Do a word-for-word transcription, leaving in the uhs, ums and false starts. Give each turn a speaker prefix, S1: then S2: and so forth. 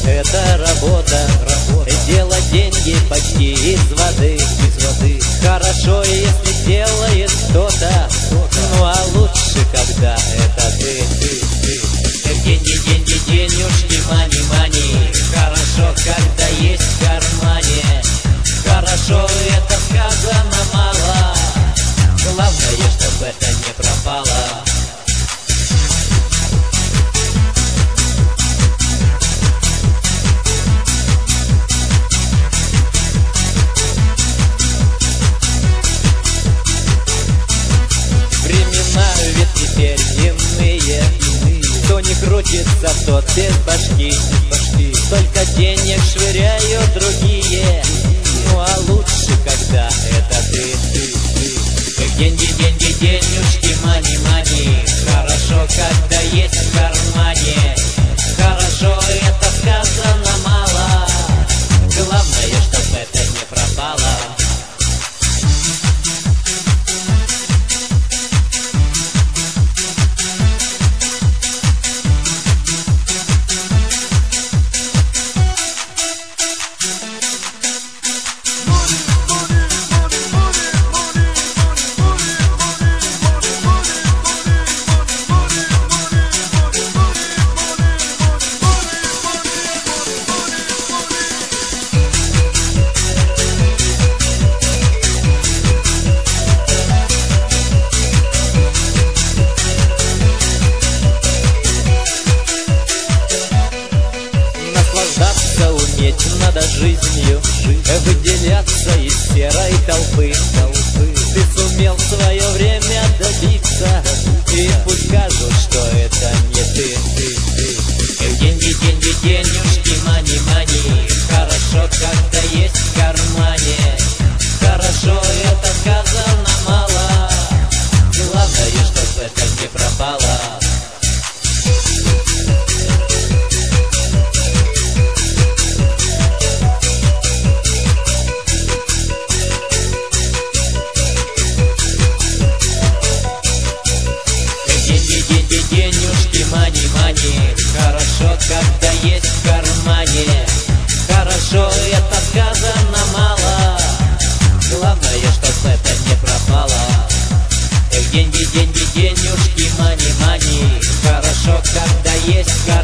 S1: это работа, работа. Делать деньги почти из воды, из воды. Хорошо, если делает кто-то, ну а лучше, когда это ты, ты, ты. Деньги, деньги, денежки, мани, мани. Хорошо, когда есть в кармане. Хорошо, это сказано мало. Главное, чтоб это не пропало. Времена ведь теперь иные. Кто не крутится, тот без башки. Только денег швыряют другие. Ну а лучше, когда это ты, ты, ты. Деньги, деньги, денежки, мани, мани. Хорошо, когда есть в кармане. Хорошо, это сказано мало. Главное, чтоб это не пропало. Уметь надо жизнью, выделяться из серой толпы. Ты сумел в свое время добиться, и пусть скажут, что это не ты, ты, ты. Деньги, деньги, денежки, мани, мани. Хорошо, когда есть в кармане. Хорошо, это сказано мало. Главное, чтоб это не пропало. Денежки, мани, мани. Хорошо, когда есть в кармане. Хорошо, это сказано мало. Главное, чтоб это не пропало. Деньги, деньги, денежки, мани, мани. Хорошо, когда есть в кармане.